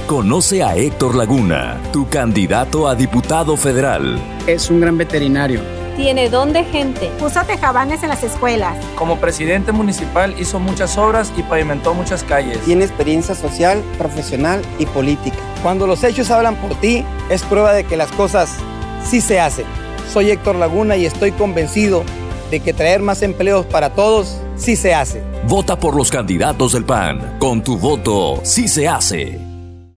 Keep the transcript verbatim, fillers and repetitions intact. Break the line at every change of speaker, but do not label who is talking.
Conoce a Héctor Laguna, tu candidato a diputado federal.
Es un gran veterinario.
Tiene don de gente.
Puso tejabanes en las escuelas.
Como presidente municipal hizo muchas obras y pavimentó muchas calles.
Tiene experiencia social, profesional y política. Cuando los hechos hablan por ti, es prueba de que las cosas sí se hacen. Soy Héctor Laguna y estoy convencido de que traer más empleos para todos sí se hace.
Vota por los candidatos del P A N. Con tu voto sí se hace.